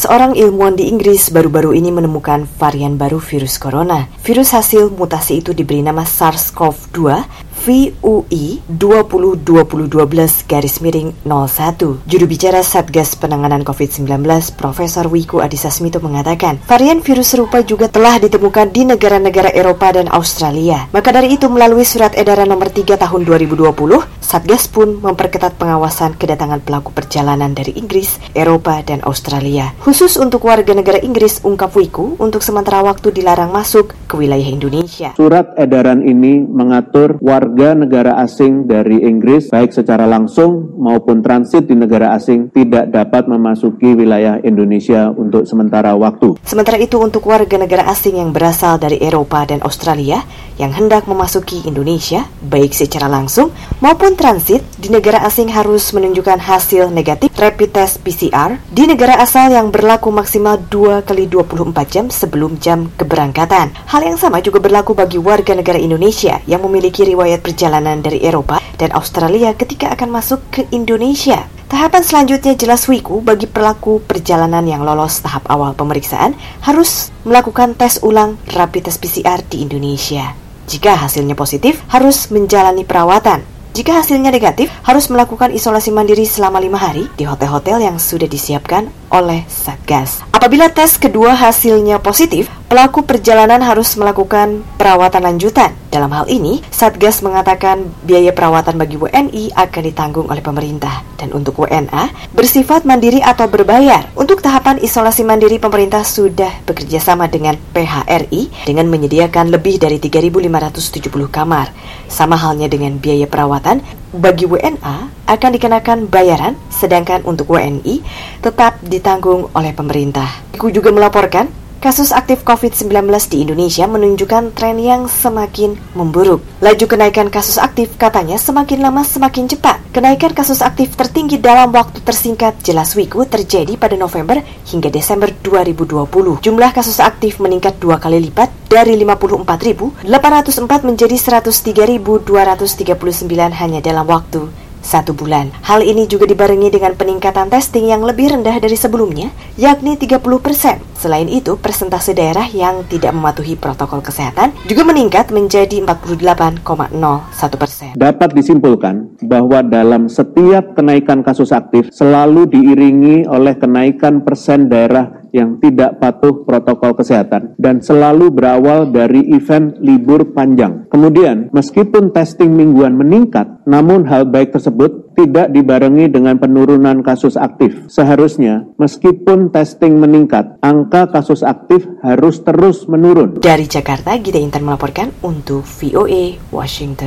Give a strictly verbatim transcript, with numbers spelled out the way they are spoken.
Seorang ilmuwan di Inggris baru-baru ini menemukan varian baru virus corona. Virus hasil mutasi itu diberi nama SARS-CoV dua V U I dua nol dua nol satu dua garis miring nol satu. Juru bicara Satgas Penanganan covid sembilan belas, Profesor Wiku Adhisa Smito mengatakan, varian virus serupa juga telah ditemukan di negara-negara Eropa dan Australia. Maka dari itu, melalui surat edaran nomor tiga tahun dua ribu dua puluh, Satgas pun memperketat pengawasan kedatangan pelaku perjalanan dari Inggris, Eropa, dan Australia. Khusus untuk warga negara Inggris, ungkap Wiku, untuk sementara waktu dilarang masuk ke wilayah Indonesia. Surat edaran ini mengatur warga Warga negara asing dari Inggris, baik secara langsung maupun transit di negara asing, tidak dapat memasuki wilayah Indonesia untuk sementara waktu. Sementara itu, untuk warga negara asing yang berasal dari Eropa dan Australia yang hendak memasuki Indonesia, baik secara langsung maupun transit, di negara asing harus menunjukkan hasil negatif rapid test P C R di negara asal yang berlaku maksimal dua kali dua puluh empat jam sebelum jam keberangkatan. Hal yang sama juga berlaku bagi warga negara Indonesia yang memiliki riwayat perjalanan dari Eropa dan Australia ketika akan masuk ke Indonesia. Tahapan selanjutnya, jelas Wiku, bagi pelaku perjalanan yang lolos tahap awal pemeriksaan harus melakukan tes ulang rapid test P C R di Indonesia. Jika hasilnya positif, harus menjalani perawatan. Jika hasilnya negatif, harus melakukan isolasi mandiri selama lima hari di hotel-hotel yang sudah disiapkan oleh Satgas. Apabila tes kedua hasilnya positif, pelaku perjalanan harus melakukan perawatan lanjutan. Dalam hal ini, Satgas mengatakan biaya perawatan bagi W N I akan ditanggung oleh pemerintah. Dan untuk W N A, bersifat mandiri atau berbayar. Untuk tahapan isolasi mandiri, pemerintah sudah bekerjasama dengan P H R I dengan menyediakan lebih dari tiga ribu lima ratus tujuh puluh kamar. Sama halnya dengan biaya perawatan, bagi W N A akan dikenakan bayaran, sedangkan untuk W N I tetap ditanggung oleh pemerintah. Wiku juga melaporkan, kasus aktif covid sembilan belas di Indonesia menunjukkan tren yang semakin memburuk. Laju kenaikan kasus aktif katanya semakin lama semakin cepat. Kenaikan kasus aktif tertinggi dalam waktu tersingkat, jelas Wiku, terjadi pada November hingga Desember dua ribu dua puluh. Jumlah kasus aktif meningkat dua kali lipat dari lima puluh empat ribu delapan ratus empat menjadi seratus tiga ribu dua ratus tiga puluh sembilan hanya dalam waktu satu bulan. Hal ini juga dibarengi dengan peningkatan testing yang lebih rendah dari sebelumnya, yakni tiga puluh persen. Selain itu, persentase daerah yang tidak mematuhi protokol kesehatan juga meningkat menjadi empat puluh delapan koma nol satu persen. Dapat disimpulkan bahwa dalam setiap kenaikan kasus aktif selalu diiringi oleh kenaikan persen daerah yang tidak patuh protokol kesehatan dan selalu berawal dari event libur panjang. Kemudian, meskipun testing mingguan meningkat, namun hal baik tersebut tidak dibarengi dengan penurunan kasus aktif. Seharusnya, meskipun testing meningkat, angka kasus aktif harus terus menurun. Dari Jakarta, Gita Intan melaporkan untuk V O A Washington.